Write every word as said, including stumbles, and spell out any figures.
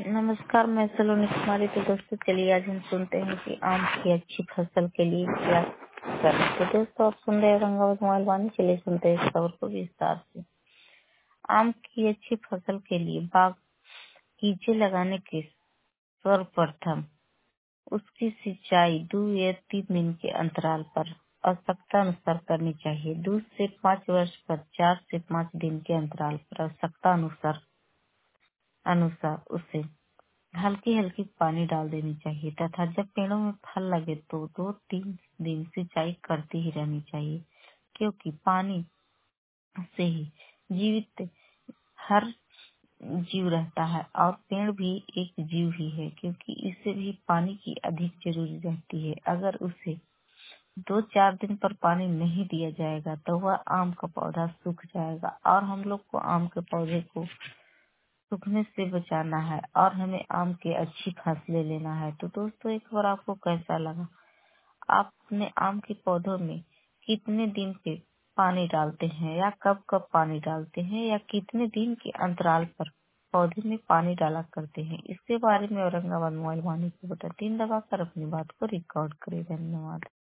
नमस्कार, मैं सलोनी कुमारी। तो दोस्तों चलिए आज हम सुनते हैं कि आम की अच्छी फसल के लिए क्या करें। तो दोस्तों आप सुन रहे हैं रंगावत मोबाइल वाणी। चलिए सुनते हैं इस खबर को विस्तार से। आम की अच्छी फसल के लिए बागीचे लगाने के सर्वप्रथम उसकी सिंचाई दो या तीन दिन के अंतराल पर आवश्यकता अनुसार करनी चाहिए। दो से पाँच वर्ष पर चार से पाँच दिन के अंतराल पर आवश्यकता अनुसार अनुसार उसे हल्की हल्की पानी डाल देनी चाहिए तथा जब पेड़ों में फल लगे तो दो तीन दिन सिंचाई करती ही रहनी चाहिए, क्योंकि पानी से ही जीवित हर जीव रहता है और पेड़ भी एक जीव ही है, क्योंकि इसे भी पानी की अधिक जरूरी रहती है। अगर उसे दो चार दिन पर पानी नहीं दिया जाएगा तो वह आम का पौधा सूख जाएगा और हम लोग को आम के पौधे को सूखने से बचाना है और हमें आम के अच्छी फसलें लेना है। तो दोस्तों एक बार आपको कैसा लगा? आप अपने आम के पौधों में कितने दिन पे पानी डालते हैं या कब कब पानी डालते हैं या कितने दिन के अंतराल पर पौधे में पानी डाला करते हैं? इसके बारे में औरंगाबाद मोबाइल वाणी को बता तीन दबाकर अपनी बात को रिकॉर्ड करें। धन्यवाद।